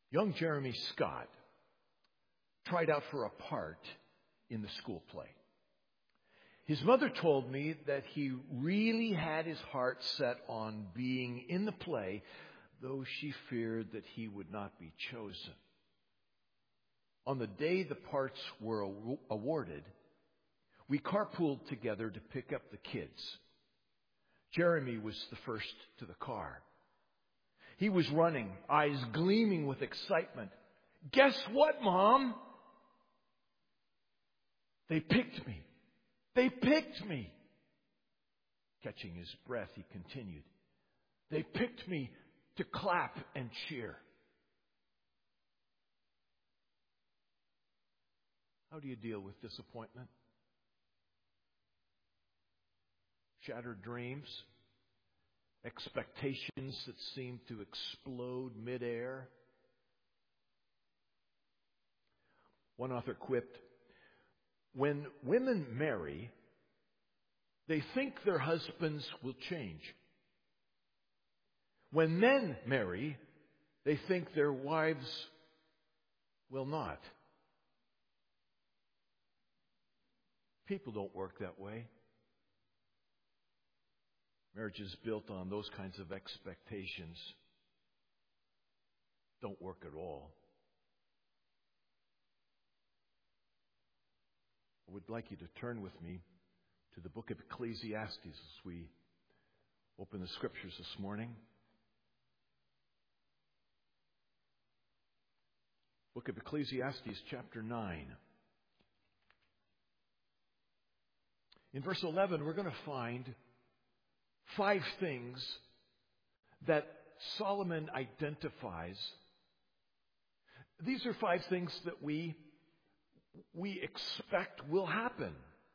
Young Jeremy Scott tried out for a part in the school play. His mother told me that he really had his heart set on being in the play, though she feared that he would not be chosen. On the day the parts were awarded, we carpooled together to pick up the kids. Jeremy was the first to the car. He was running, eyes gleaming with excitement. "Guess what, Mom? They picked me. They picked me." Catching his breath, he continued, "They picked me to clap and cheer." How do you deal with disappointment? Shattered dreams? Expectations that seem to explode midair? One author quipped, "When women marry, they think their husbands will change. When men marry, they think their wives will not." People don't work that way. Marriages built on those kinds of expectations don't work at all. I would like you to turn with me to the book of Ecclesiastes as we open the scriptures this morning. Book of Ecclesiastes, chapter 9. In verse 11, we're going to find 5 things that Solomon identifies. These are 5 things that we expect will happen.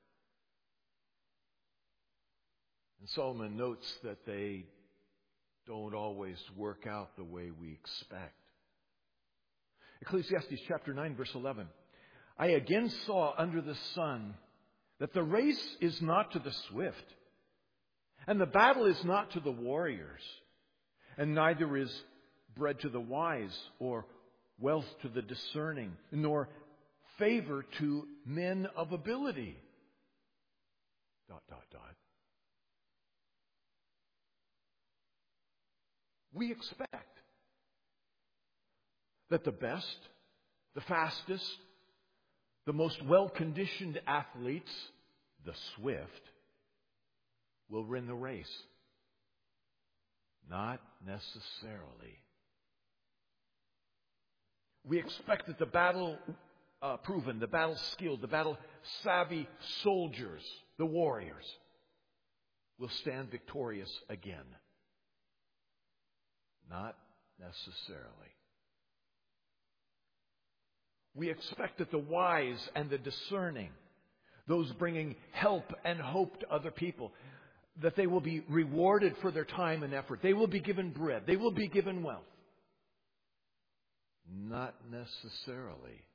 And Solomon notes that they don't always work out the way we expect. Ecclesiastes chapter 9, verse 11. "I again saw under the sun that the race is not to the swift, and the battle is not to the warriors, and neither is bread to the wise, or wealth to the discerning, nor favor to men of ability." ... We expect that the best, the fastest, the most well-conditioned athletes, the swift, will win the race. Not necessarily. We expect that the battle-proven, the battle-skilled, the battle-savvy soldiers, the warriors, will stand victorious again. Not necessarily. We expect that the wise and the discerning, those bringing help and hope to other people, that they will be rewarded for their time and effort. They will be given bread. They will be given wealth. Not necessarily.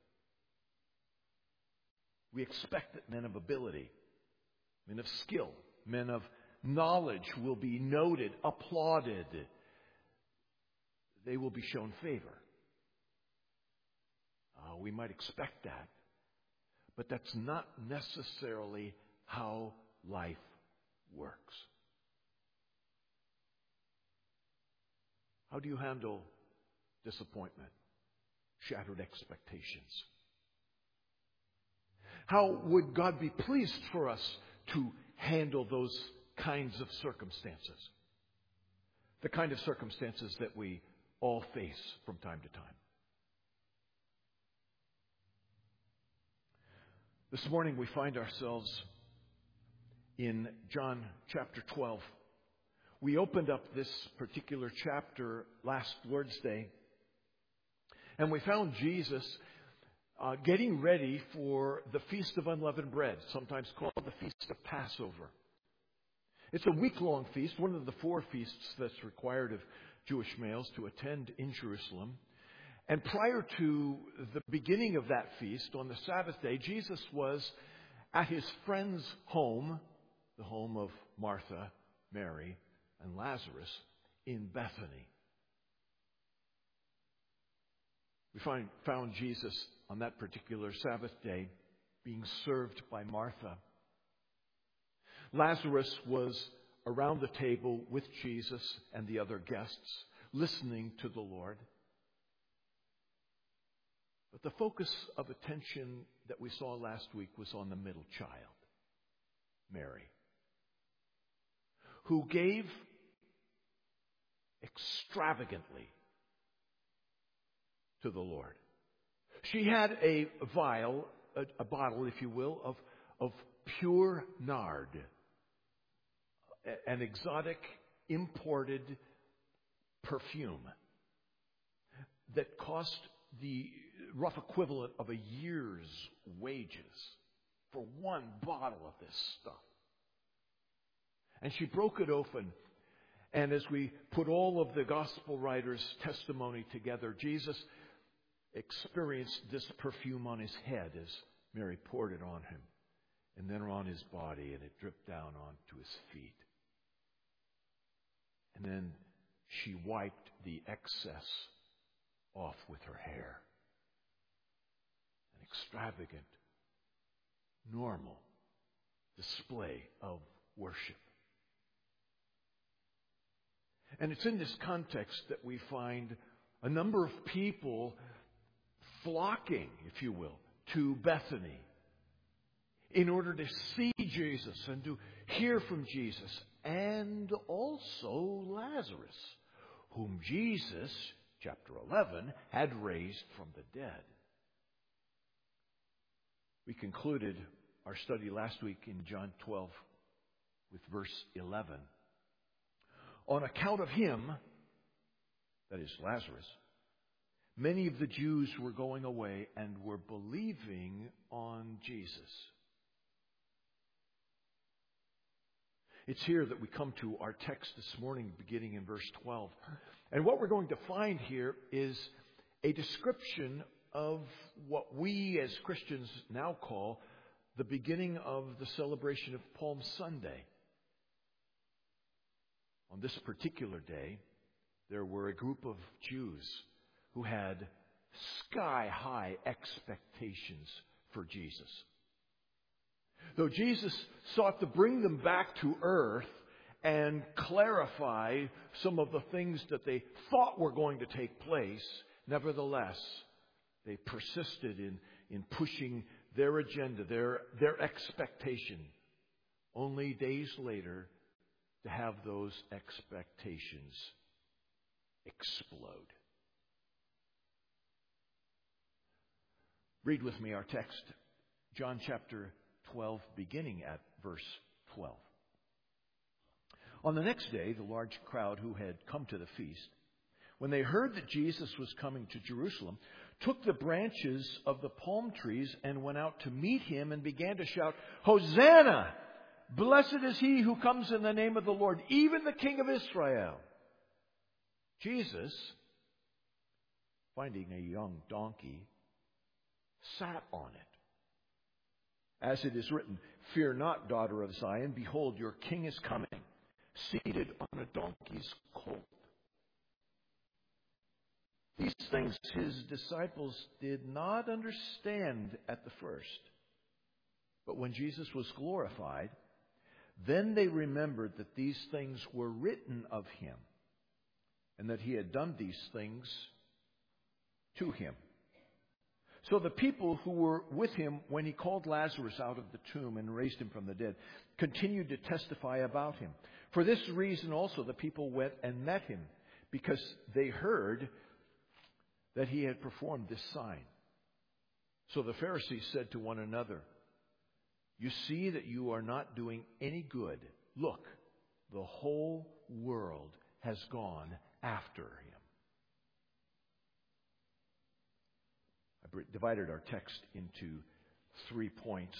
We expect that men of ability, men of skill, men of knowledge will be noted, applauded. They will be shown favor. We might expect that, but that's not necessarily how life works. How do you handle disappointment, shattered expectations? How would God be pleased for us to handle those kinds of circumstances? The kind of circumstances that we all face from time to time. This morning we find ourselves in John chapter 12. We opened up this particular chapter last Lord's Day, and we found Jesus getting ready for the Feast of Unleavened Bread, sometimes called the Feast of Passover. It's a week-long feast, one of the 4 feasts that's required of Jewish males to attend in Jerusalem. And prior to the beginning of that feast, on the Sabbath day, Jesus was at his friend's home, the home of Martha, Mary, and Lazarus, in Bethany. We found Jesus on that particular Sabbath day being served by Martha. Lazarus was around the table with Jesus and the other guests, listening to the Lord. But the focus of attention that we saw last week was on the middle child, Mary, who gave extravagantly to the Lord. She had a vial, a bottle, if you will, of pure nard, an exotic imported perfume that cost the rough equivalent of a year's wages for one bottle of this stuff. And she broke it open. And as we put all of the gospel writers' testimony together, Jesus experienced this perfume on his head as Mary poured it on him, and then on his body, and it dripped down onto his feet. And then she wiped the excess off with her hair. An extravagant, normal display of worship. And it's in this context that we find a number of people flocking, if you will, to Bethany in order to see Jesus and to hear from Jesus, and also Lazarus, whom Jesus, chapter 11, had raised from the dead. We concluded our study last week in John 12 with verse 11. On account of him, that is Lazarus, many of the Jews were going away and were believing on Jesus. It's here that we come to our text this morning, beginning in verse 12. And what we're going to find here is a description of what we as Christians now call the beginning of the celebration of Palm Sunday. On this particular day, there were a group of Jews who had sky-high expectations for Jesus. Though Jesus sought to bring them back to earth and clarify some of the things that they thought were going to take place, nevertheless, they persisted in pushing their agenda, their expectation, only days later to have those expectations explode. Read with me our text, John chapter 12, beginning at verse 12. On the next day, the large crowd who had come to the feast, when they heard that Jesus was coming to Jerusalem, took the branches of the palm trees and went out to meet him and began to shout, "Hosanna! Blessed is he who comes in the name of the Lord, even the King of Israel." Jesus, finding a young donkey, sat on it. As it is written, "Fear not, daughter of Zion, behold, your king is coming, seated on a donkey's colt." These things his disciples did not understand at the first. But when Jesus was glorified, then they remembered that these things were written of him, and that he had done these things to him. So the people who were with him when he called Lazarus out of the tomb and raised him from the dead continued to testify about him. For this reason also the people went and met him, because they heard that he had performed this sign. So the Pharisees said to one another, "You see that you are not doing any good. Look, the whole world has gone after him." I divided our text into 3 points.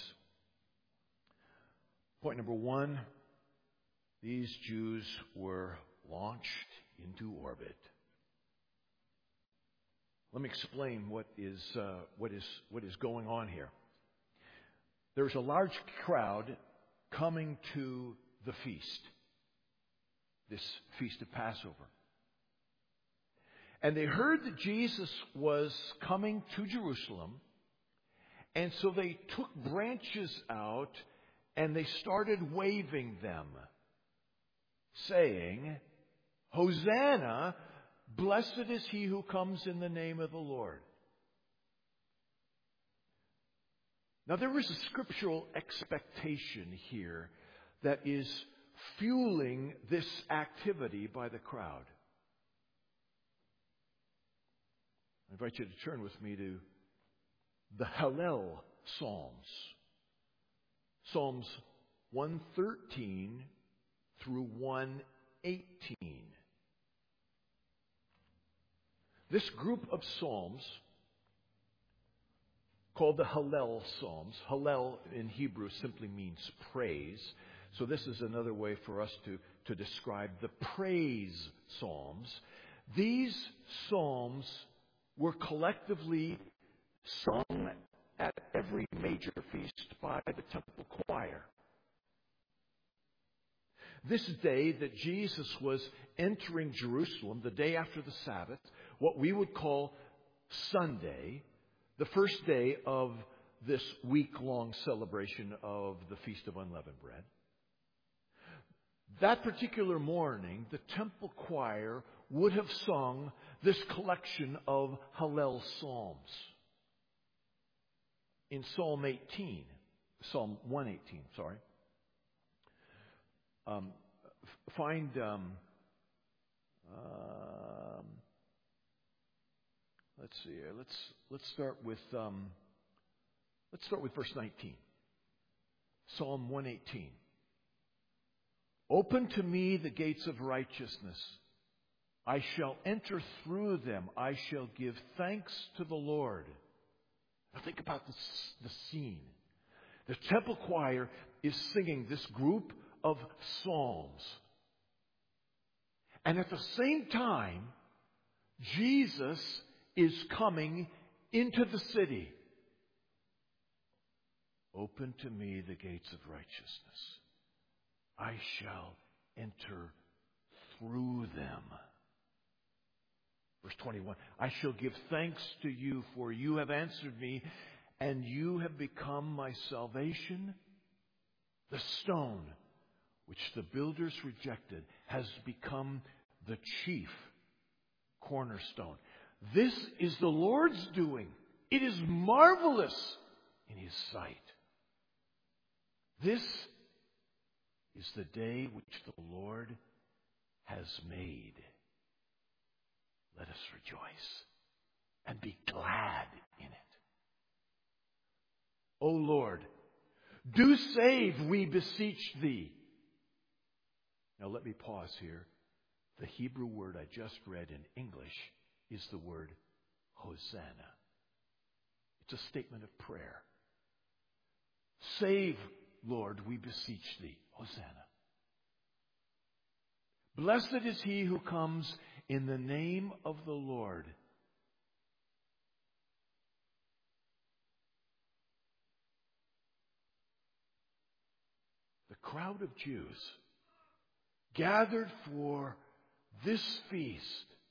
Point number 1, these Jews were launched into orbit. Let me explain what is going on here. There's a large crowd coming to the feast, this feast of Passover. And they heard that Jesus was coming to Jerusalem. And so they took branches out and they started waving them, saying, Hosanna, blessed is he who comes in the name of the Lord. Now there is a scriptural expectation here that is fueling this activity by the crowd. I invite you to turn with me to the Hallel Psalms. Psalms 113 through 118. This group of Psalms, called the Hallel Psalms. Hallel in Hebrew simply means praise. So this is another way for us to describe the praise Psalms. These Psalms were collectively sung at every major feast by the temple choir. This day that Jesus was entering Jerusalem, the day after the Sabbath, what we would call Sunday, the first day of this week-long celebration of the Feast of Unleavened Bread. That particular morning, the temple choir would have sung this collection of Hallel Psalms. In Psalm 118, find let's see here. Let's start with verse 19. Psalm 118. Open to me the gates of righteousness. I shall enter through them. I shall give thanks to the Lord. Now think about the scene. The temple choir is singing this group of psalms. And at the same time, Jesus is coming into the city. Open to me the gates of righteousness. I shall enter through them. Verse 21, I shall give thanks to you, for you have answered me, and you have become my salvation. The stone which the builders rejected has become the chief cornerstone. This is the Lord's doing. It is marvelous in His sight. This is the day which the Lord has made. Let us rejoice and be glad in it. O Lord, do save, we beseech thee. Now let me pause here. The Hebrew word I just read in English is the word Hosanna. It's a statement of prayer. Save, Lord, we beseech thee. Hosanna. Blessed is he who comes in the name of the Lord. The crowd of Jews gathered for this feast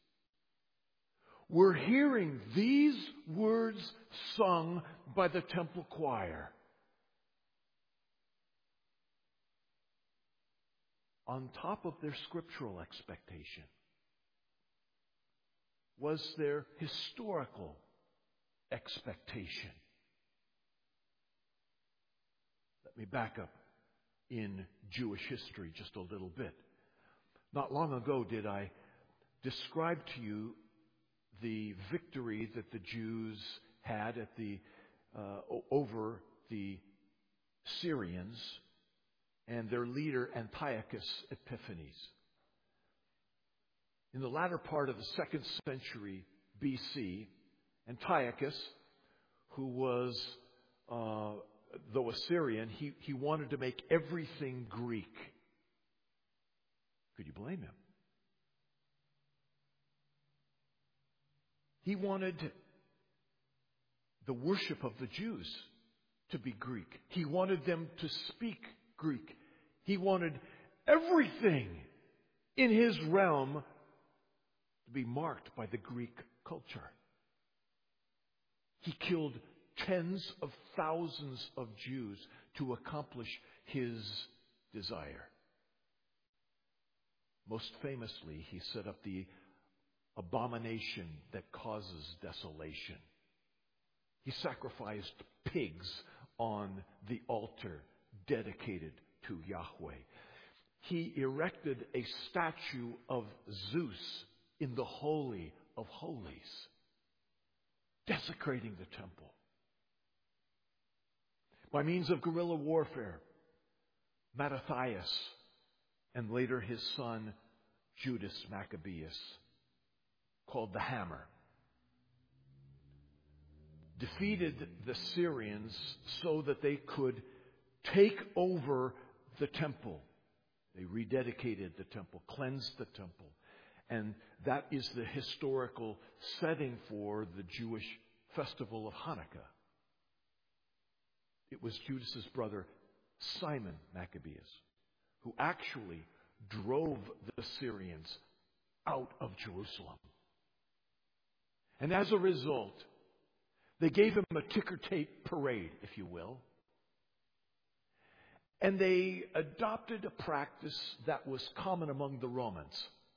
were hearing these words sung by the temple choir. On top of their scriptural expectation was their historical expectation. Let me back up in Jewish history just a little bit. Not long ago did I describe to you the victory that the Jews had at over the Syrians and their leader Antiochus Epiphanes. In the latter part of the 2nd century BC, Antiochus, who was, though a Syrian, he wanted to make everything Greek. Could you blame him? He wanted the worship of the Jews to be Greek. He wanted them to speak Greek. He wanted everything in his realm to to be marked by the Greek culture. He killed tens of thousands of Jews to accomplish his desire. Most famously, he set up the abomination that causes desolation. He sacrificed pigs on the altar dedicated to Yahweh. He erected a statue of Zeus in the Holy of Holies, desecrating the temple. By means of guerrilla warfare, Mattathias and later his son Judas Maccabeus, called the Hammer, defeated the Syrians so that they could take over the temple. They rededicated the temple, cleansed the temple. And that is the historical setting for the Jewish festival of Hanukkah. It was Judas's brother, Simon Maccabeus, who actually drove the Syrians out of Jerusalem. And as a result, they gave him a ticker tape parade, if you will. And they adopted a practice that was common among the Romans.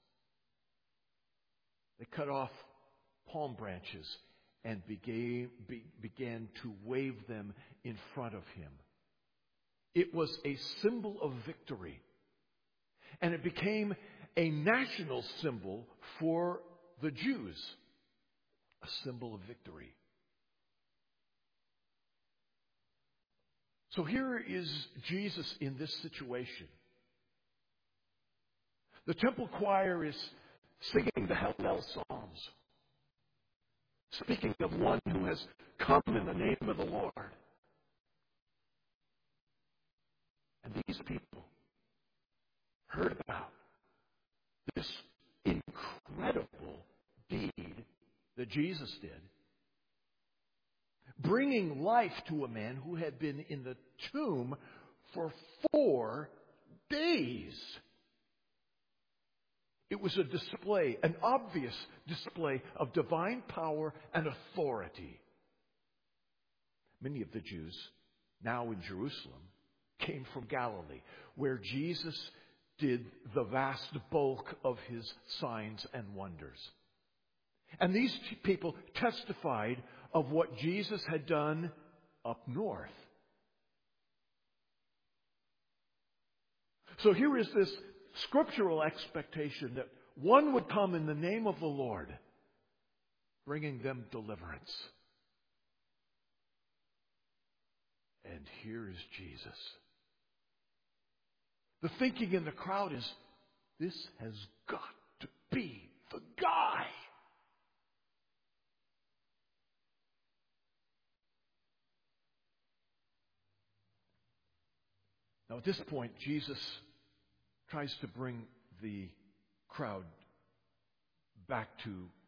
They cut off palm branches and began to wave them in front of him. It was a symbol of victory. And it became a national symbol for the Jews. A symbol of victory. So here is Jesus in this situation. The temple choir is singing the Hallel Psalms, speaking of one who has come in the name of the Lord. And these people heard about this incredible deed that Jesus did, bringing life to a man who had been in the tomb for 4 days. It was a display, an obvious display of divine power and authority. Many of the Jews, now in Jerusalem, came from Galilee, where Jesus did the vast bulk of his signs and wonders. And these people testified of what Jesus had done up north. So here is this scriptural expectation that one would come in the name of the Lord, bringing them deliverance. And here is Jesus. The thinking in the crowd is, this has got to be the guy. Now, at this point, Jesus tries to bring the crowd back to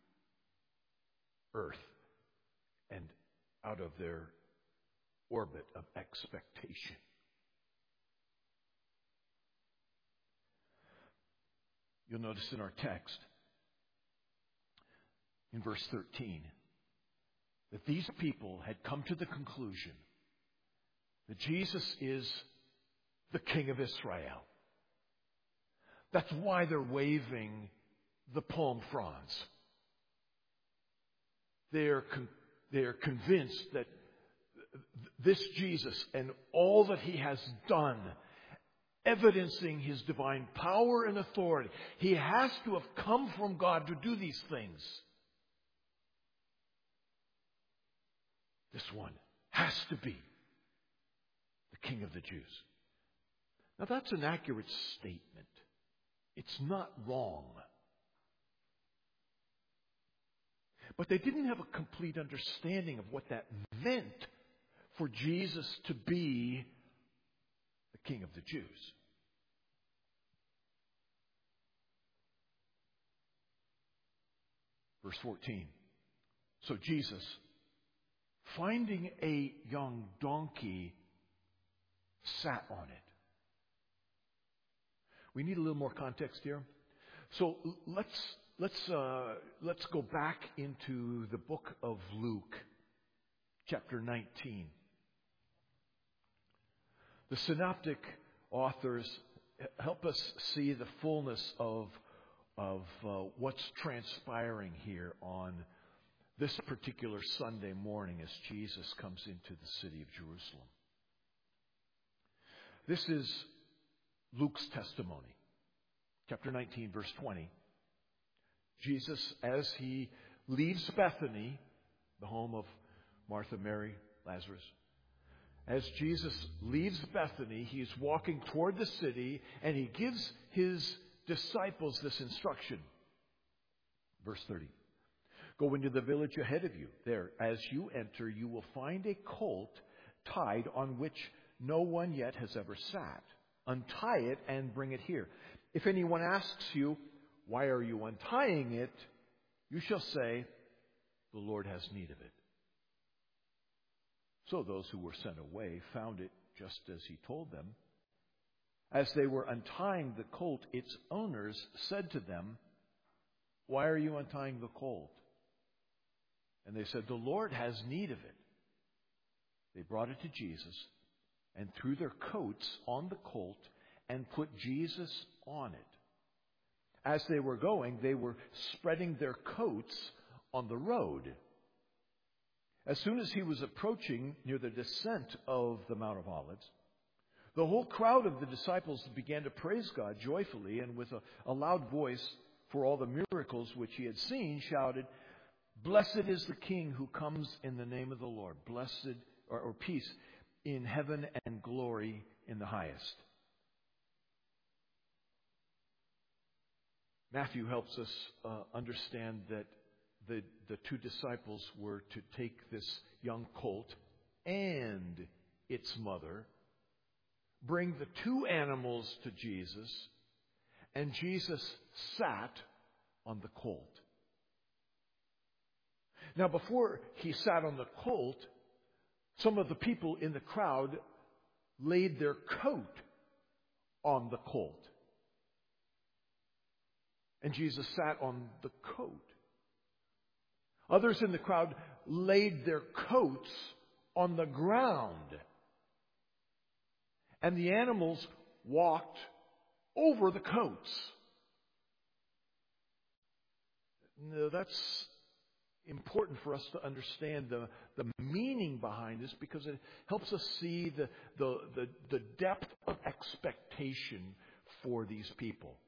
earth and out of their orbit of expectation. You'll notice in our text, in verse 13, that these people had come to the conclusion that Jesus is the King of Israel. That's why they're waving the palm fronds. They're convinced that this Jesus and all that he has done, evidencing his divine power and authority, he has to have come from God to do these things. This one has to be the King of the Jews. Now, that's an accurate statement. It's not wrong. But they didn't have a complete understanding of what that meant for Jesus to be the King of the Jews. Verse 14. So Jesus, finding a young donkey, sat on it. We need a little more context here. So let's let's go back into the book of Luke, chapter 19. The synoptic authors help us see the fullness of what's transpiring here on this particular Sunday morning as Jesus comes into the city of Jerusalem. This is Luke's testimony. Chapter 19, verse 20. Jesus, as he leaves Bethany, the home of Martha, Mary, Lazarus, as Jesus leaves Bethany, he's walking toward the city, and he gives his disciples this instruction. Verse 30. Go into the village ahead of you. There, as you enter, you will find a colt tied on which no one yet has ever sat. Untie it and bring it here. If anyone asks you, why are you untying it? You shall say, the Lord has need of it. So those who were sent away found it just as he told them. As they were untying the colt, its owners said to them, why are you untying the colt? And they said, the Lord has need of it. They brought it to Jesus and threw their coats on the colt and put Jesus on it. As they were going, they were spreading their coats on the road. As soon as he was approaching near the descent of the Mount of Olives, the whole crowd of the disciples began to praise God joyfully, and with a loud voice for all the miracles which he had seen, shouted, Blessed is the King who comes in the name of the Lord. Blessed, or peace in heaven and glory in the highest. Matthew helps us understand that the two disciples were to take this young colt and its mother, bring the two animals to Jesus, and Jesus sat on the colt. Now, before he sat on the colt, some of the people in the crowd laid their coat on the colt. And Jesus sat on the coat. Others in the crowd laid their coats on the ground. And the animals walked over the coats. Now, that's important for us to understand the meaning behind this, because it helps us see the depth of expectation for these people.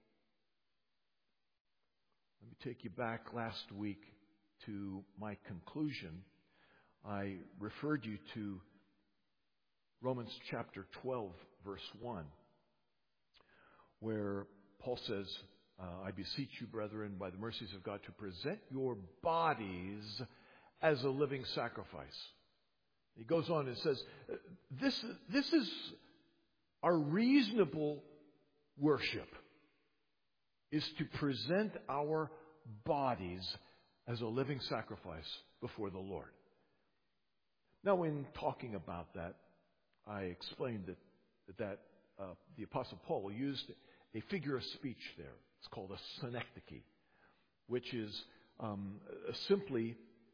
Let me take you back last week to my conclusion. I referred you to Romans chapter 12, verse 1, where Paul says, I beseech you, brethren, by the mercies of God, to present your bodies as a living sacrifice. He goes on and says, this is our reasonable worship, is to present our bodies as a living sacrifice before the Lord. Now, in talking about that, I explained that the Apostle Paul used a figure of speech there. It's called a synecdoche, which is simply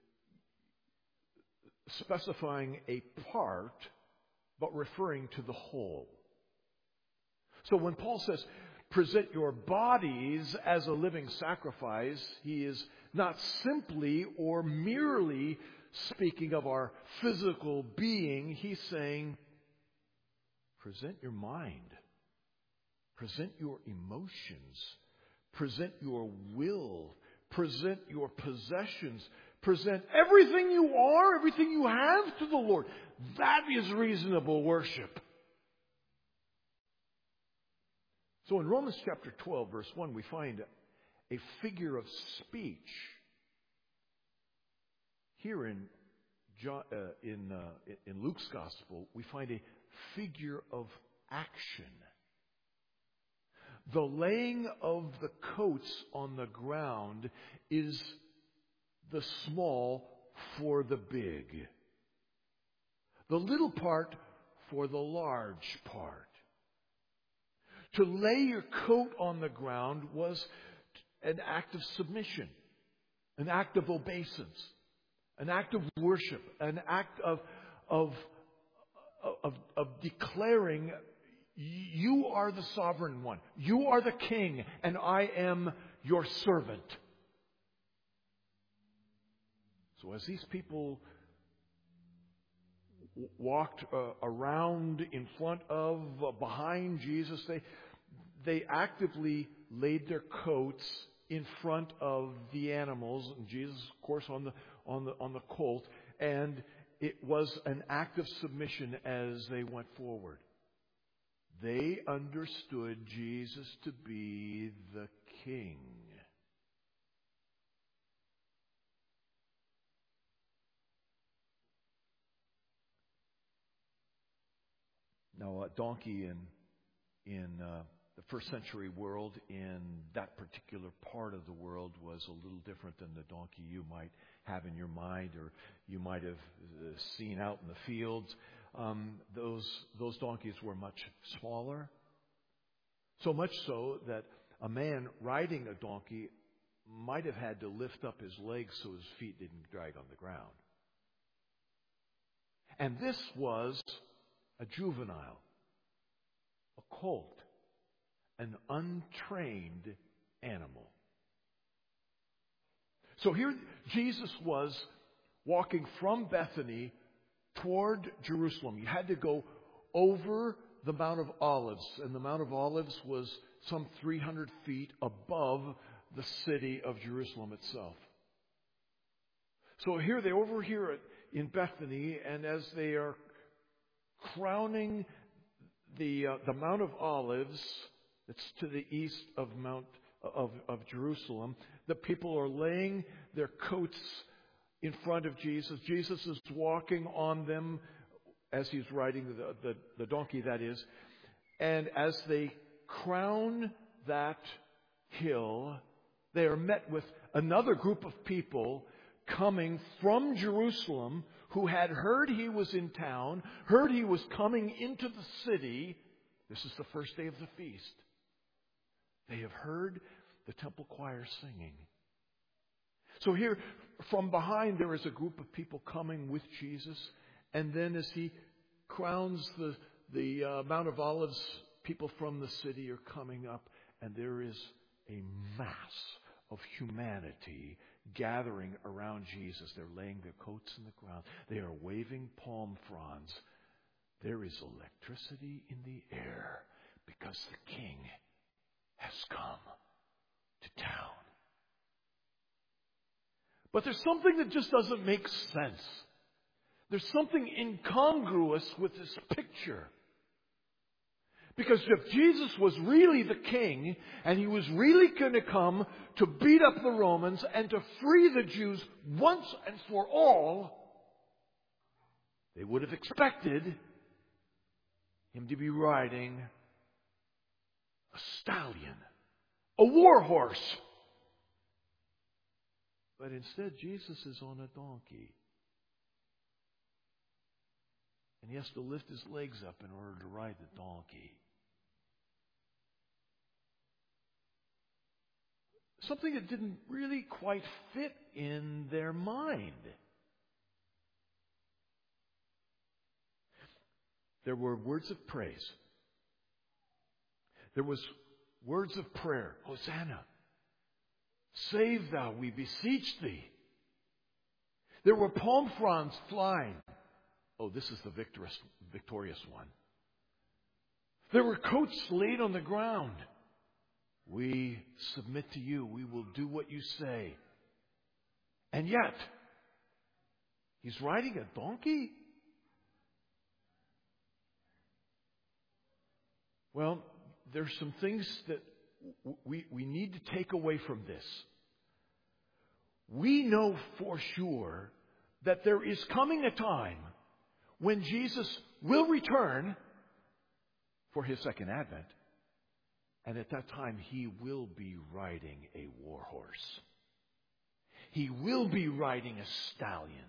specifying a part, but referring to the whole. So when Paul says, present your bodies as a living sacrifice, he is not simply or merely speaking of our physical being. He's saying, present your mind, present your emotions, present your will, present your possessions, present everything you are, everything you have to the Lord. That is reasonable worship. So in Romans chapter 12, verse 1, we find a figure of speech. Here in Luke's gospel, we find a figure of action. The laying of the coats on the ground is the small for the big. The little part for the large part. To lay your coat on the ground was an act of submission, an act of obeisance, an act of worship, an act of declaring, you are the sovereign one, you are the king, and I am your servant. So as these people walked around in front of, behind Jesus, they actively laid their coats in front of the animals, and Jesus, of course, on the colt, and it was an act of submission as they went forward. They understood Jesus to be the king. Now, a donkey in the first century world, in that particular part of the world, was a little different than the donkey you might have in your mind or you might have seen out in the fields. Those donkeys were much smaller. So much so that a man riding a donkey might have had to lift up his legs so his feet didn't drag on the ground. And this was a juvenile, a colt, an untrained animal. So here Jesus was walking from Bethany toward Jerusalem. You had to go over the Mount of Olives, and the Mount of Olives was some 300 feet above the city of Jerusalem itself. So they're over here in Bethany, and as they are crowning the Mount of Olives, that's to the east of Jerusalem, the people are laying their coats in front of Jesus. Jesus is walking on them as he's riding the donkey, that is. And as they crown that hill, they are met with another group of people coming from Jerusalem who had heard he was in town, heard he was coming into the city. This is the first day of the feast. They have heard the temple choir singing. So here, from behind, there is a group of people coming with Jesus. And then as he crowns the Mount of Olives, people from the city are coming up. And there is a mass of humanity gathering around Jesus. They're laying their coats in the ground. They are waving palm fronds. There is electricity in the air because the King has come to town. But there's something that just doesn't make sense. There's something incongruous with this picture. Because if Jesus was really the king, and he was really going to come to beat up the Romans and to free the Jews once and for all, they would have expected him to be riding a stallion, a war horse. But instead, Jesus is on a donkey. And he has to lift his legs up in order to ride the donkey. Something that didn't really quite fit in their mind. There were words of praise. There was words of prayer. Hosanna. Save thou, we beseech thee. There were palm fronds flying. Oh, this is the victorious one. There were coats laid on the ground. We submit to you. We will do what you say. And yet, he's riding a donkey? Well, there's some things that we need to take away from this. We know for sure that there is coming a time when Jesus will return for his second advent. And at that time, he will be riding a war horse. He will be riding a stallion.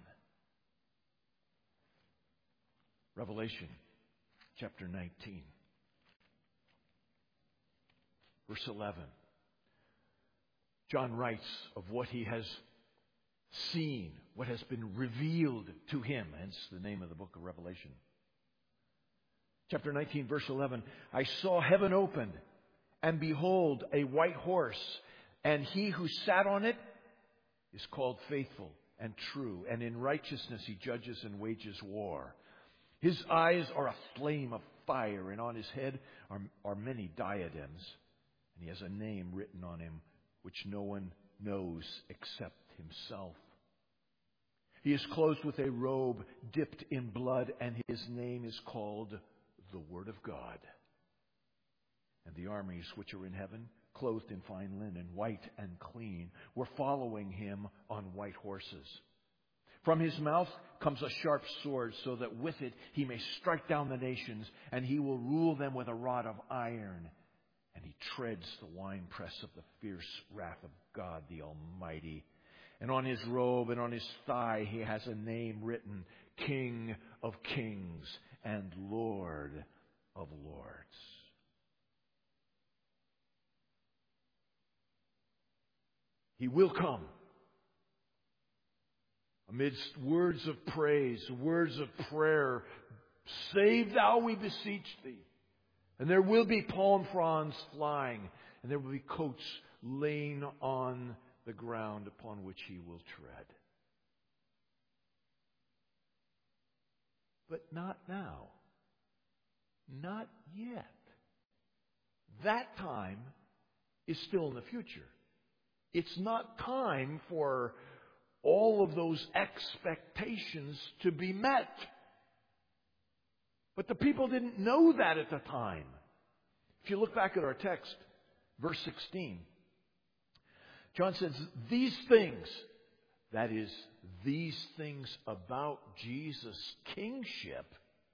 Revelation chapter 19, verse 11. John writes of what he has seen, what has been revealed to him, hence the name of the book of Revelation. Chapter 19, verse 11, I saw heaven opened, and behold, a white horse, and he who sat on it is called Faithful and True, and in righteousness he judges and wages war. His eyes are a flame of fire, and on his head are many diadems, and he has a name written on him which no one knows except himself. He is clothed with a robe dipped in blood, and his name is called the Word of God. And the armies which are in heaven, clothed in fine linen, white and clean, were following him on white horses. From his mouth comes a sharp sword, so that with it he may strike down the nations, and he will rule them with a rod of iron. And he treads the winepress of the fierce wrath of God the Almighty. And on his robe and on his thigh he has a name written, King of Kings and Lord of Lords. He will come amidst words of praise, words of prayer. Save thou, we beseech thee. And there will be palm fronds flying, and there will be coats laying on the ground upon which he will tread. But not now. Not yet. That time is still in the future. It's not time for all of those expectations to be met. But the people didn't know that at the time. If you look back at our text, verse 16, John says, these things, that is, these things about Jesus' kingship,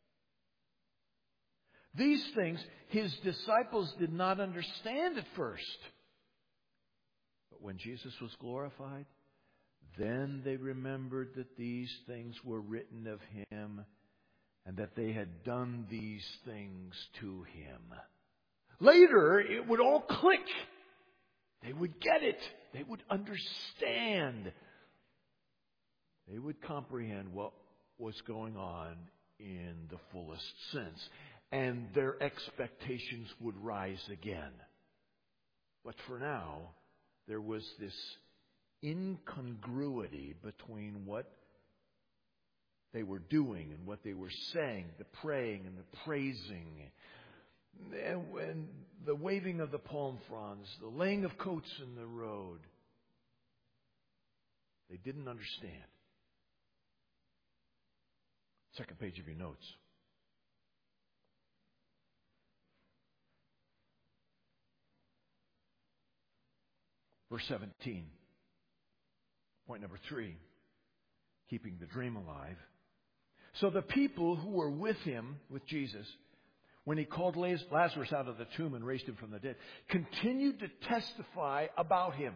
these things his disciples did not understand at first. But when Jesus was glorified, then they remembered that these things were written of him, and that they had done these things to him. Later, it would all click. They would get it. They would understand. They would comprehend what was going on in the fullest sense. And their expectations would rise again. But for now, there was this incongruity between what they were doing and what they were saying, the praying and the praising, and the waving of the palm fronds, the laying of coats in the road. They didn't understand. Second page of your notes. Verse 17. Point number 3. Keeping the dream alive. So the people who were with him, with Jesus, when he called Lazarus out of the tomb and raised him from the dead, continued to testify about him.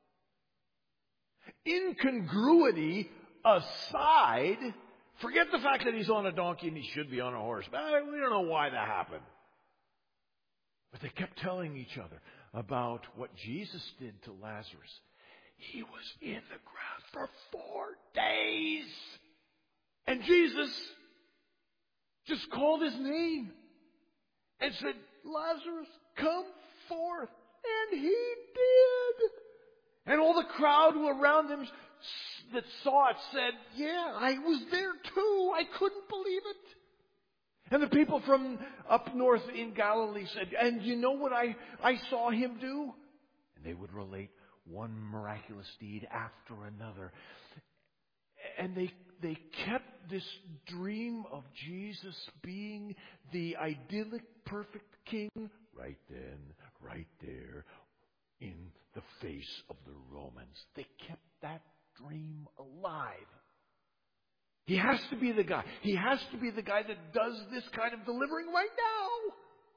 Incongruity aside, forget the fact that he's on a donkey and he should be on a horse. We don't know why that happened. But they kept telling each other about what Jesus did to Lazarus. He was in the ground for 4 days. And Jesus just called his name and said, Lazarus, come forth. And he did. And all the crowd who were around him that saw it said, yeah, I was there too. I couldn't believe it. And the people from up north in Galilee said, and you know what I saw him do? And they would relate one miraculous deed after another. And they kept this dream of Jesus being the idyllic, perfect king right then, right there, in the face of the Romans. They kept that dream alive. He has to be the guy. He has to be the guy that does this kind of delivering right now.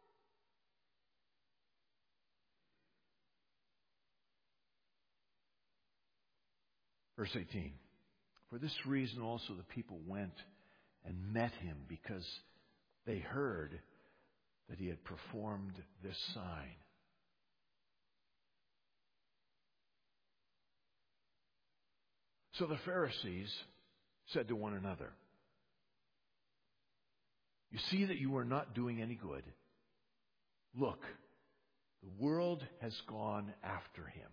Verse 18. For this reason also the people went and met him, because they heard that he had performed this sign. So the Pharisees said to one another, "You see that you are not doing any good. Look, the world has gone after him."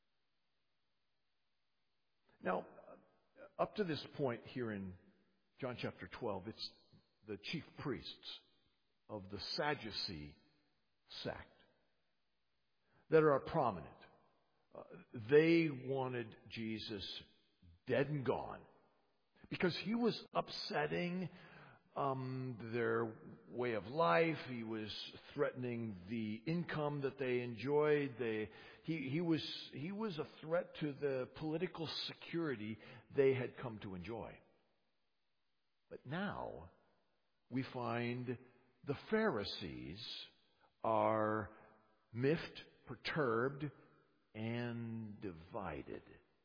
Now, up to this point here in John chapter 12, it's the chief priests of the Sadducee sect that are prominent. They wanted Jesus dead and gone because he was upsetting their way of life. He was threatening the income that they enjoyed. He was a threat to the political security they had come to enjoy. But now we find the Pharisees are miffed, perturbed, and divided.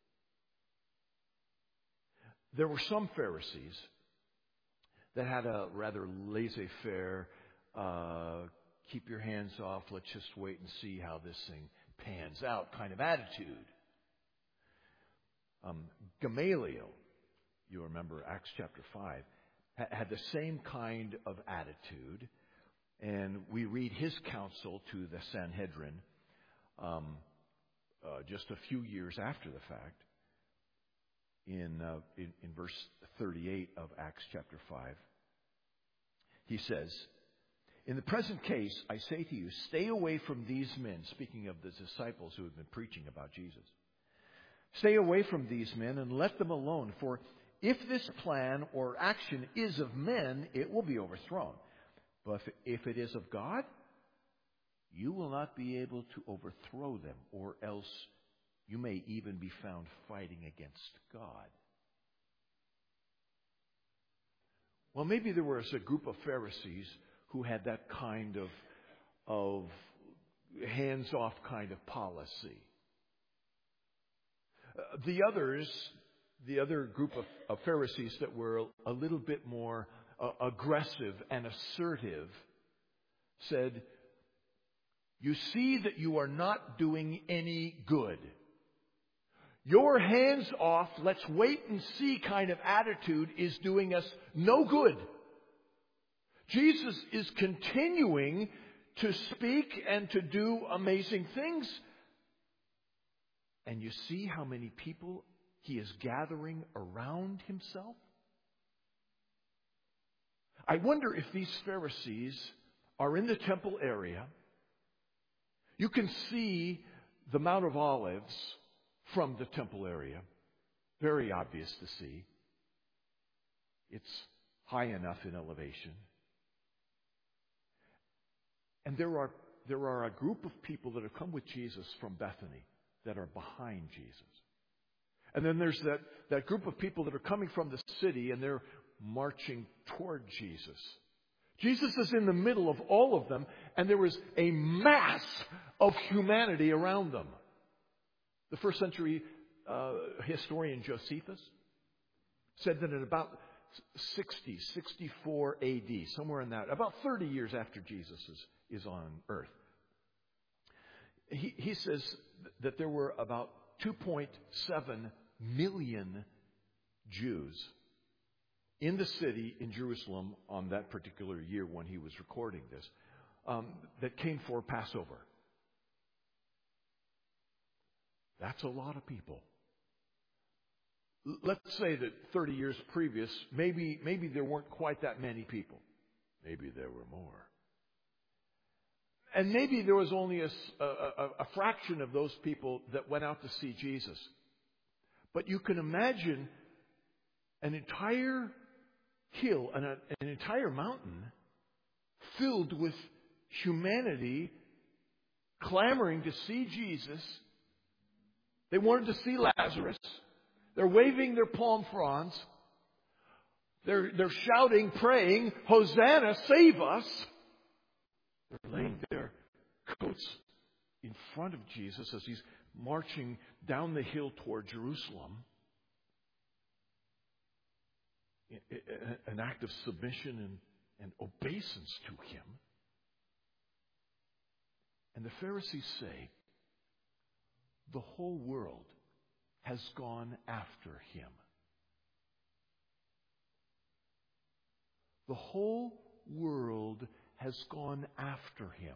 There were some Pharisees that had a rather laissez-faire, keep your hands off, let's just wait and see how this thing pans out kind of attitude. Gamaliel, you remember Acts chapter 5, had the same kind of attitude. And we read his counsel to the Sanhedrin just a few years after the fact in verse 38 of Acts chapter 5. He says, "In the present case, I say to you, stay away from these men," speaking of the disciples who had been preaching about Jesus. "Stay away from these men and let them alone, for if this plan or action is of men, it will be overthrown. But if it is of God, you will not be able to overthrow them, or else you may even be found fighting against God." Well, maybe there was a group of Pharisees who had that kind of hands-off kind of policy. The other group of Pharisees that were a little bit more aggressive and assertive said, "You see that you are not doing any good. Your hands off, let's wait and see kind of attitude is doing us no good. Jesus is continuing to speak and to do amazing things. And you see how many people he is gathering around himself?" I wonder if these Pharisees are in the temple area. You can see the Mount of Olives from the temple area. Very obvious to see. It's high enough in elevation. And there are a group of people that have come with Jesus from Bethany that are behind Jesus. And then there's that group of people that are coming from the city and they're marching toward Jesus. Jesus is in the middle of all of them, and there is a mass of humanity around them. The first century historian Josephus said that in about 64 AD, somewhere in that, about 30 years after Jesus is on earth, he says that there were about 2.7 million Jews in the city in Jerusalem on that particular year when he was recording this, that came for Passover. That's a lot of people. Let's say that 30 years previous, maybe there weren't quite that many people. Maybe there were more. And maybe there was only a fraction of those people that went out to see Jesus. But you can imagine an entire hill and an entire mountain filled with humanity clamoring to see Jesus. They wanted to see Lazarus. They're waving their palm fronds. They're shouting, praying, "Hosanna, save us." They're laying their coats in front of Jesus as he's marching down the hill toward Jerusalem. An act of submission and obeisance to him. And the Pharisees say, the whole world has gone after him. The whole world has gone after him.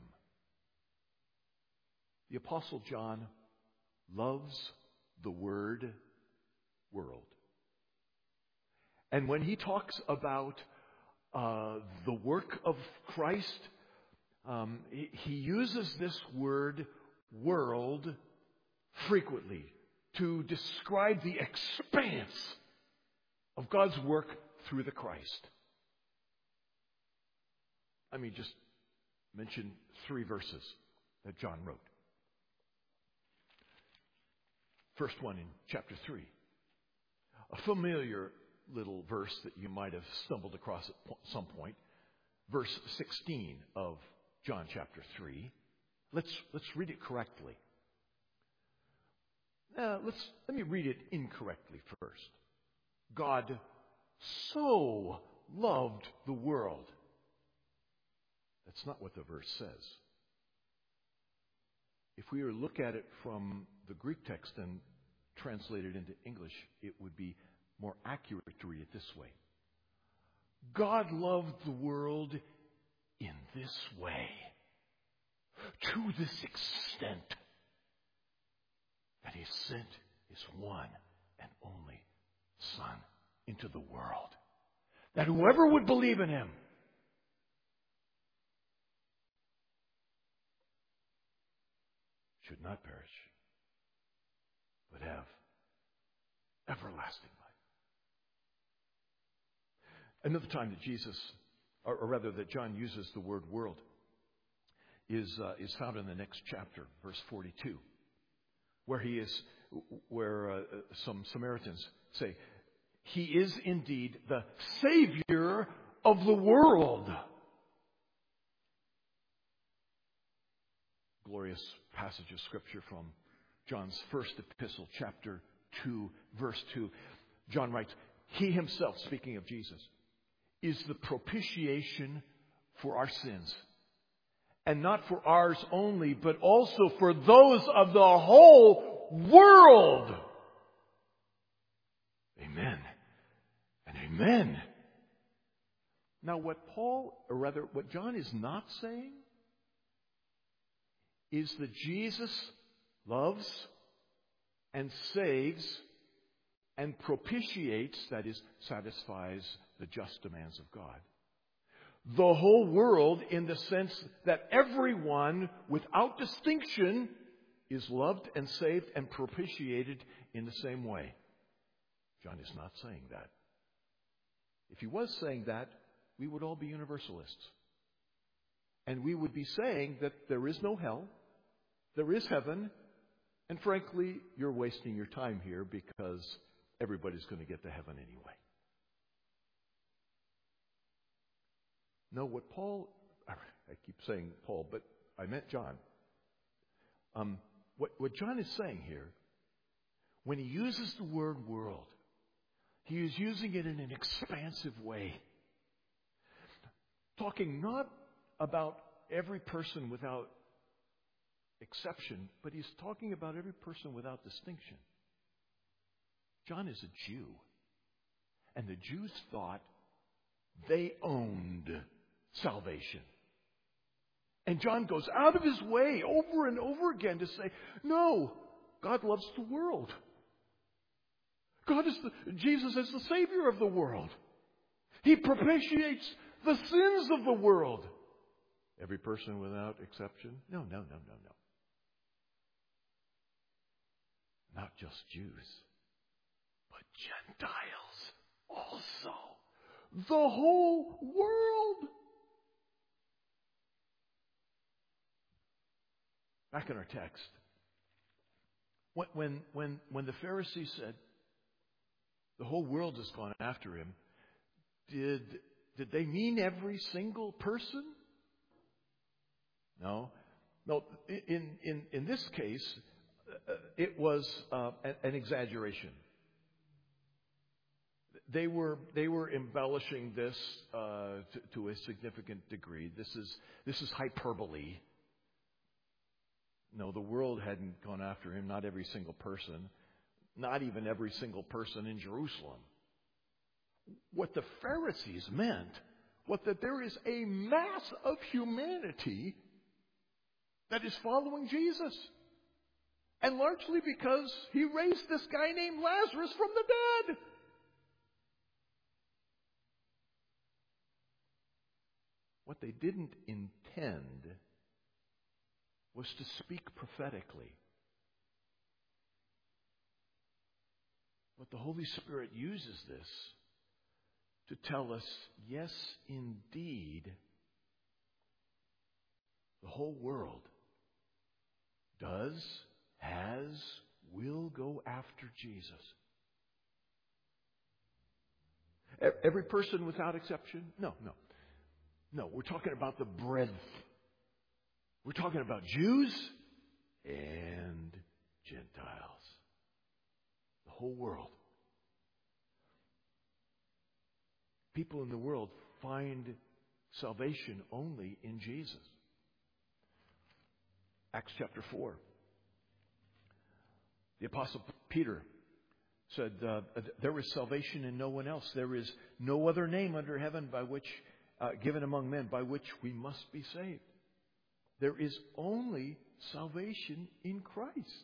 The Apostle John loves the word world. And when he talks about the work of Christ, he uses this word world frequently to describe the expanse of God's work through the Christ. Let me just mention 3 verses that John wrote. First one in chapter 3. A familiar little verse that you might have stumbled across at some point. Verse 16 of John chapter 3. Let's read it correctly. Let me read it incorrectly first. God so loved the world. That's not what the verse says. If we were to look at it from the Greek text and translate it into English, it would be more accurate to read it this way. God loved the world in this way, to this extent, that He sent His one and only Son into the world, that whoever would believe in Him should not perish, but have everlasting life. Another time that Jesus, or rather that John uses the word world, is found in the next chapter, verse 42, where some Samaritans say, He is indeed the Savior of the world. Glorious passage of Scripture from John's first epistle, chapter 2, verse 2. John writes, He Himself, speaking of Jesus, is the propitiation for our sins. And not for ours only, but also for those of the whole world. Amen and amen. Now what John is not saying is that Jesus loves and saves and propitiates, that is, satisfies the just demands of God, the whole world, in the sense that everyone, without distinction, is loved and saved and propitiated in the same way. John is not saying that. If he was saying that, we would all be universalists. And we would be saying that there is no hell, there is heaven, and frankly, you're wasting your time here because everybody's going to get to heaven anyway. No, what Paul, I keep saying Paul, but I meant John. What John is saying here, when he uses the word world, he is using it in an expansive way. Talking not about every person without exception, but he's talking about every person without distinction. John is a Jew. And the Jews thought they owned salvation. And John goes out of his way over and over again to say, no, God loves the world. Jesus is the Savior of the world. He propitiates the sins of the world. Every person without exception? No. Not just Jews, but Gentiles also. The whole world. Back in our text, when the Pharisees said the whole world has gone after him, did they mean every single person? No. In this case, it was an exaggeration. They were embellishing this to a significant degree. This is hyperbole. No, the world hadn't gone after him, not every single person. not even every single person in Jerusalem. What the Pharisees meant was that there is a mass of humanity that is following Jesus. And largely because he raised this guy named Lazarus from the dead. What they didn't intend was to speak prophetically. But the Holy Spirit uses this to tell us, yes, indeed, the whole world does, has, will go after Jesus. Every person without exception? No. No, we're talking about the breadth. We're talking about Jews and Gentiles. The whole world. People in the world find salvation only in Jesus. Acts chapter 4. The Apostle Peter said, there is salvation in no one else. There is no other name under heaven by which given among men by which we must be saved. There is only salvation in Christ.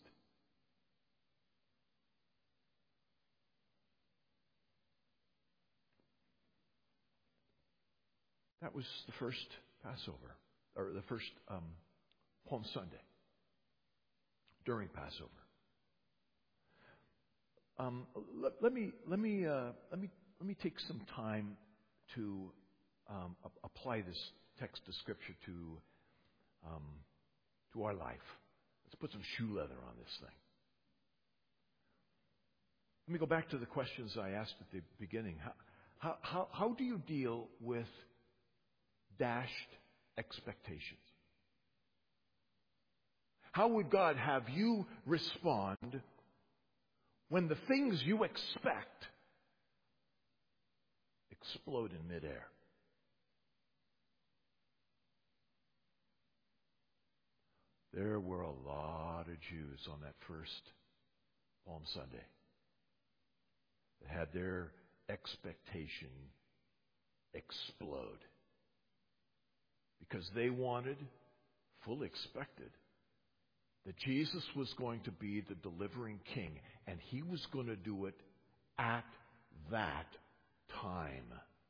That was the first Passover, or the first Palm Sunday, during Passover. Let me take some time to apply this text of Scripture to our life. Let's put some shoe leather on this thing. Let me go back to the questions I asked at the beginning. How do you deal with dashed expectations? How would God have you respond when the things you expect explode in midair? There were a lot of Jews on that first Palm Sunday that had their expectation explode because they wanted, fully expected, that Jesus was going to be the delivering king, and he was going to do it at that time.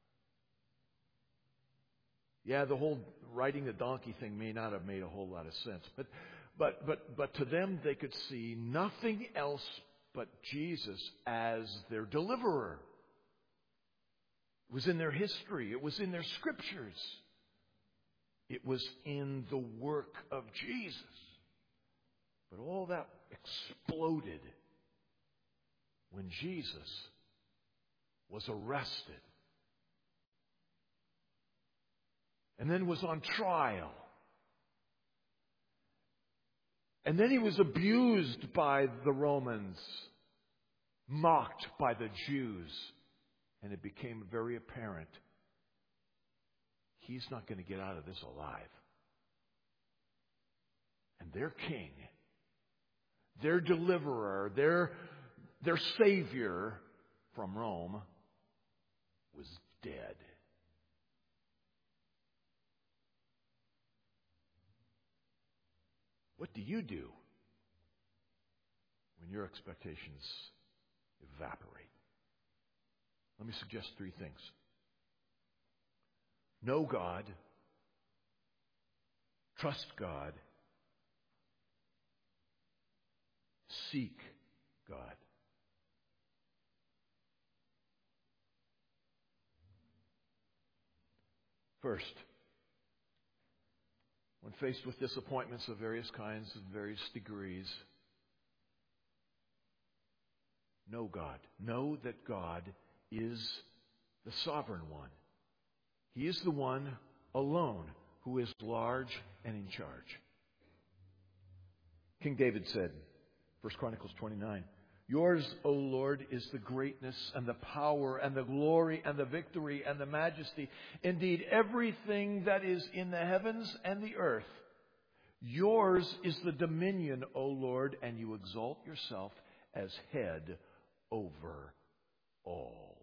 Yeah, the whole riding the donkey thing may not have made a whole lot of sense, but to them they could see nothing else but Jesus as their deliverer. It was in their history. It was in their scriptures. It was in the work of Jesus. But all that exploded when Jesus was arrested and then was on trial. And then he was abused by the Romans, mocked by the Jews, and it became very apparent he's not going to get out of this alive. And their king, their deliverer, their savior from Rome was dead. What do you do when your expectations evaporate? Let me suggest three things. Know God, trust God, seek God. First, when faced with disappointments of various kinds and various degrees, know God. Know that God is the sovereign one. He is the one alone who is large and in charge. King David said, 1 Chronicles 29, "Yours, O Lord, is the greatness and the power and the glory and the victory and the majesty. Indeed, everything that is in the heavens and the earth. Yours is the dominion, O Lord, and you exalt yourself as head over all.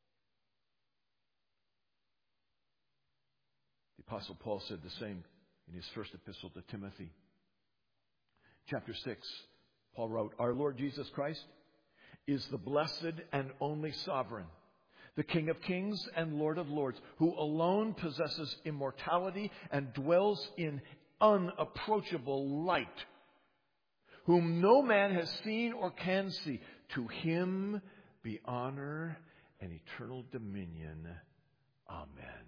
The Apostle Paul said the same in his first epistle to Timothy. Chapter 6, Paul wrote, "Our Lord Jesus Christ is the blessed and only sovereign, the King of kings and Lord of lords, who alone possesses immortality and dwells in unapproachable light, whom no man has seen or can see. To him be honor and eternal dominion. Amen."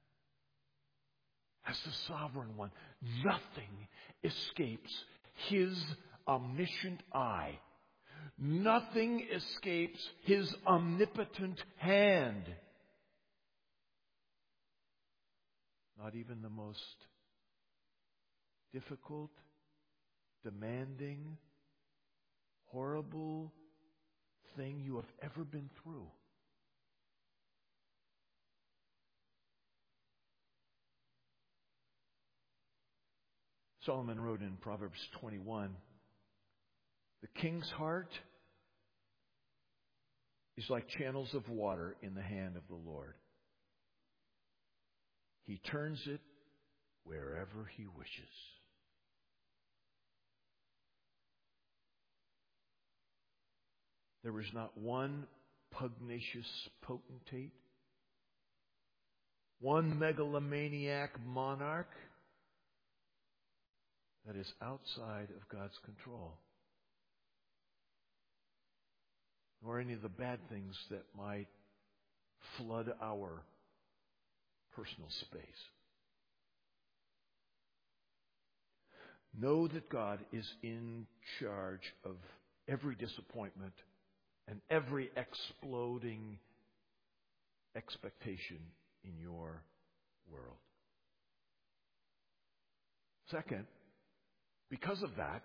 As the sovereign one, nothing escapes his omniscient eye. Nothing escapes his omnipotent hand. Not even the most difficult, demanding, horrible thing you have ever been through. Solomon wrote in Proverbs 21, "The king's heart is like channels of water in the hand of the Lord. He turns it wherever he wishes." There is not one pugnacious potentate, one megalomaniac monarch that is outside of God's control, nor any of the bad things that might flood our personal space. Know that God is in charge of every disappointment and every exploding expectation in your world. Second, because of that,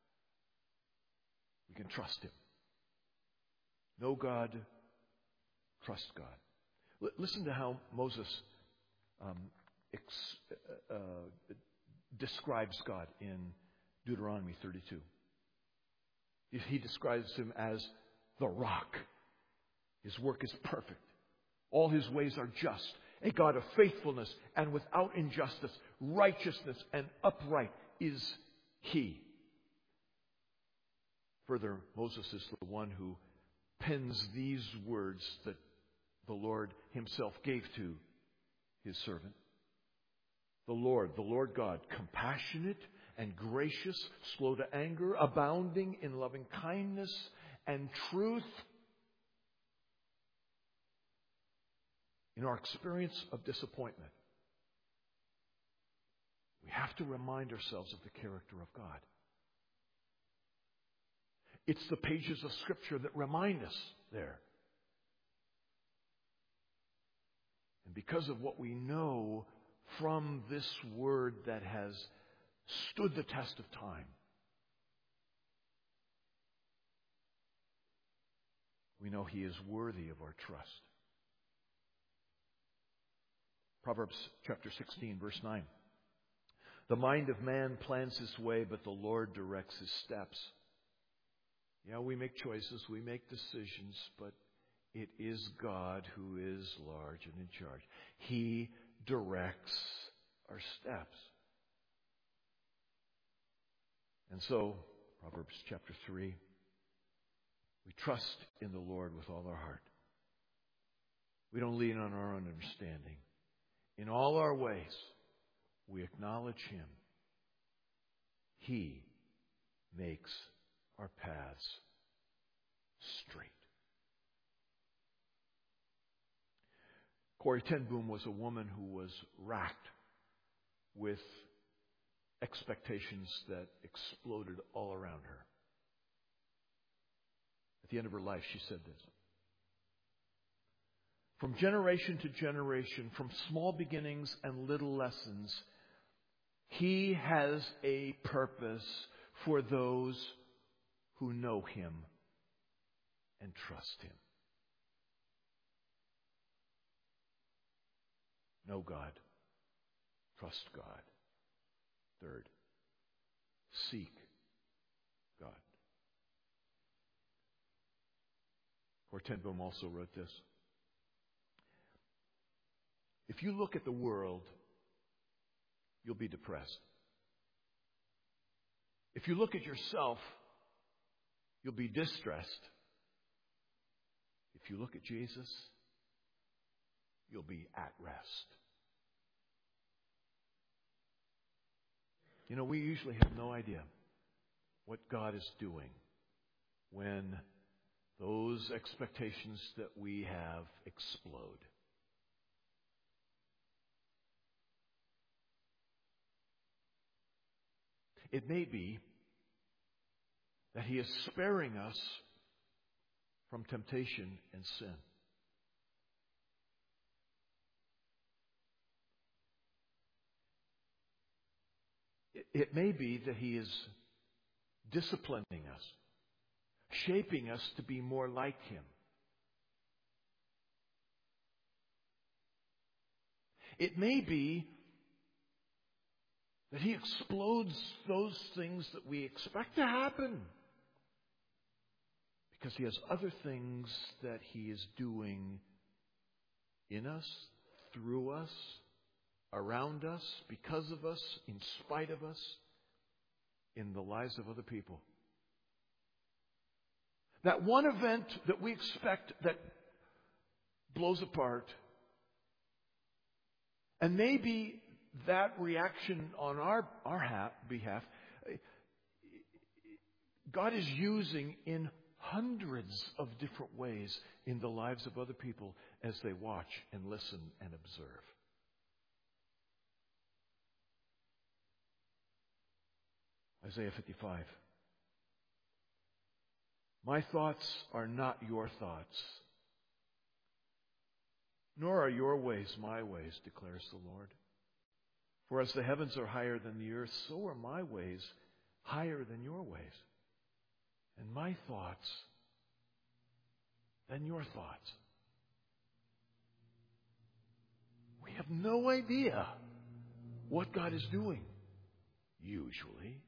we can trust Him. Know God, trust God. Listen to how Moses describes God in Deuteronomy 32. He describes Him as the rock. His work is perfect. All His ways are just. A God of faithfulness and without injustice, righteousness and upright is He. Further, Moses is the one who pens these words that the Lord Himself gave to His servant. The Lord God, compassionate and gracious, slow to anger, abounding in loving kindness and truth. In our experience of disappointment, we have to remind ourselves of the character of God. It's the pages of Scripture that remind us there. And because of what we know from this Word that has stood the test of time, we know He is worthy of our trust. Proverbs chapter 16, verse 9. "The mind of man plans his way, but the Lord directs his steps." Yeah, we make choices, we make decisions, but it is God who is large and in charge. He directs our steps. And so, Proverbs chapter 3, we trust in the Lord with all our heart. We don't lean on our own understanding. In all our ways, we acknowledge Him. He makes our paths straight. Corrie ten Boom was a woman who was racked with expectations that exploded all around her. At the end of her life, she said this: "From generation to generation, from small beginnings and little lessons, He has a purpose for those who know Him and trust Him." Know God. Trust God. Third, seek God. Corrie ten Boom also wrote this. If you look at the world, you'll be depressed. If you look at yourself, you'll be distressed. If you look at Jesus, you'll be at rest. You know, we usually have no idea what God is doing when those expectations that we have explode. It may be that He is sparing us from temptation and sin. It may be that He is disciplining us, shaping us to be more like Him. It may be that He explodes those things that we expect to happen because He has other things that He is doing in us, through us, around us, because of us, in spite of us, in the lives of other people. That one event that we expect that blows apart, and maybe that reaction on our behalf, God is using in hundreds of different ways in the lives of other people as they watch and listen and observe. Isaiah 55. My thoughts are not your thoughts, nor are your ways my ways, declares the Lord. For as the heavens are higher than the earth, so are my ways higher than your ways, and my thoughts than your thoughts. We have no idea what God is doing, usually.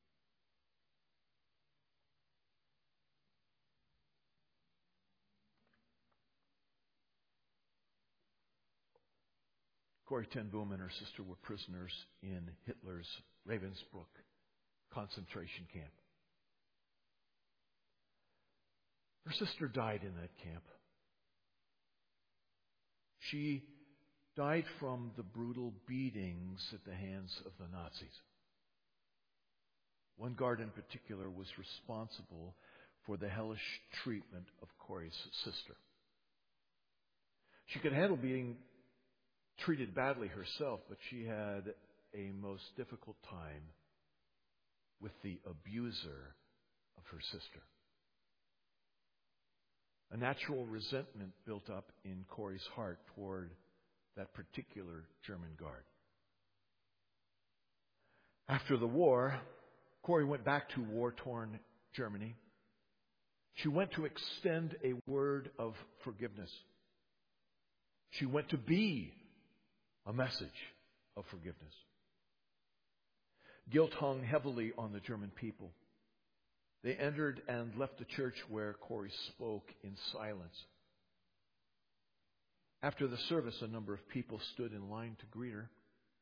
Corrie ten Boom and her sister were prisoners in Hitler's Ravensbrück concentration camp. Her sister died in that camp. She died from the brutal beatings at the hands of the Nazis. One guard in particular was responsible for the hellish treatment of Corrie's sister. She could handle being treated badly herself, but she had a most difficult time with the abuser of her sister. A natural resentment built up in Corrie's heart toward that particular German guard. After the war, Corrie went back to war-torn Germany. She went to extend a word of forgiveness. She went to be a message of forgiveness. Guilt hung heavily on the German people. They entered and left the church where Corrie spoke in silence. After the service, a number of people stood in line to greet her.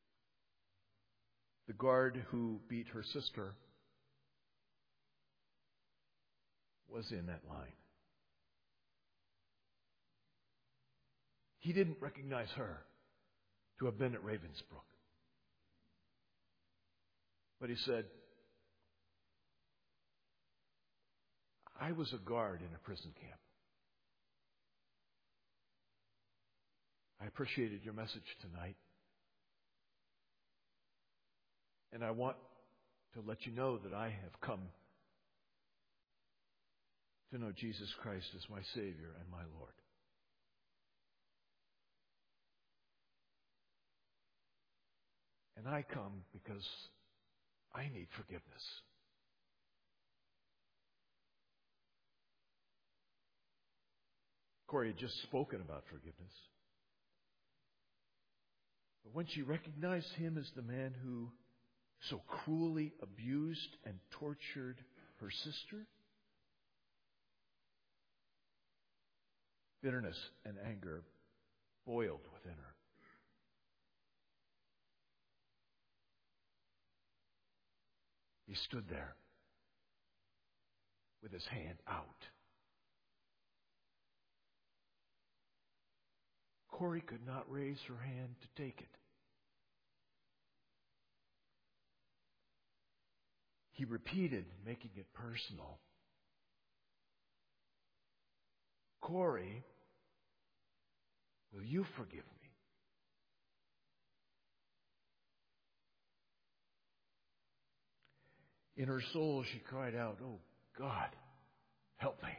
The guard who beat her sister was in that line. He didn't recognize her to have been at Ravensbrück. But he said, I was a guard in a prison camp. I appreciated your message tonight. And I want to let you know that I have come to know Jesus Christ as my Savior and my Lord. And I come because I need forgiveness. Corrie had just spoken about forgiveness. But when she recognized him as the man who so cruelly abused and tortured her sister, Bitterness and anger boiled within her. He stood there with his hand out. Corrie could not raise her hand to take it. He repeated, making it personal. Corrie, will you forgive me? In her soul, she cried out, "Oh, God, help me."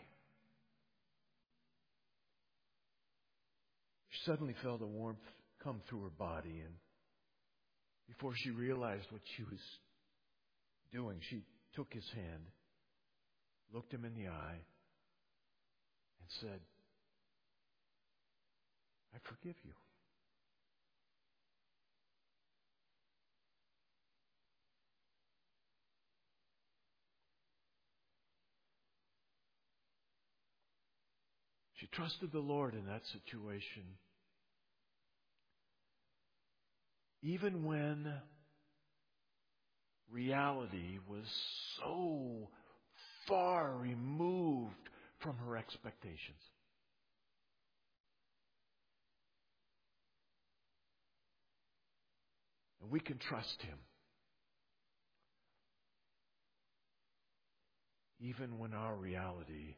She suddenly felt a warmth come through her body, and before she realized what she was doing, she took his hand, looked him in the eye, and said, "I forgive you." She trusted the Lord in that situation. Even when reality was so far removed from her expectations. And we can trust Him. Even when our reality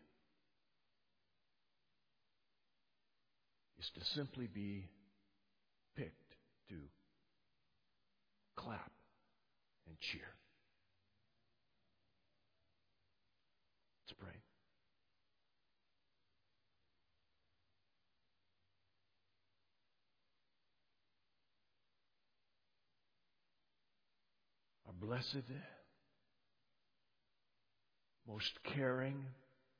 is to simply be picked to clap and cheer. Let's pray. Our blessed, most caring,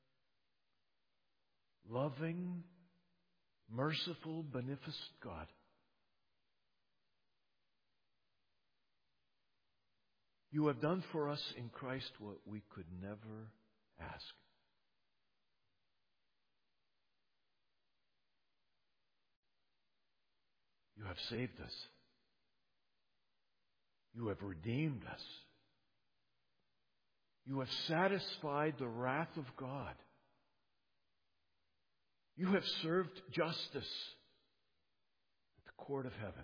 loving, merciful, beneficent God, you have done for us in Christ what we could never ask. You have saved us. You have redeemed us. You have satisfied the wrath of God. You have served justice at the court of heaven.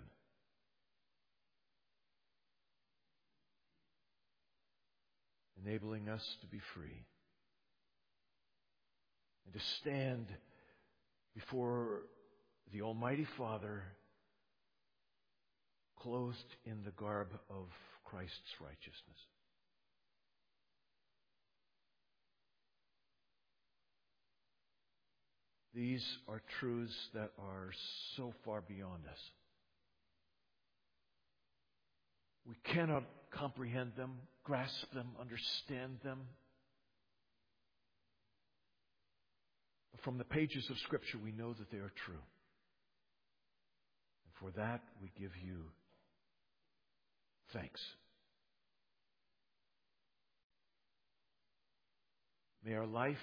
Enabling us to be free and to stand before the Almighty Father clothed in the garb of Christ's righteousness. These are truths that are so far beyond us. We cannot comprehend them, grasp them, understand them. But from the pages of Scripture, we know that they are true. And for that, we give you thanks. May our life,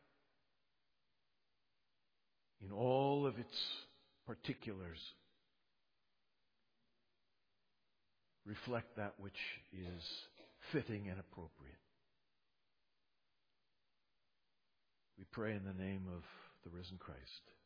in all of its particulars, reflect that which is fitting and appropriate. We pray in the name of the risen Christ.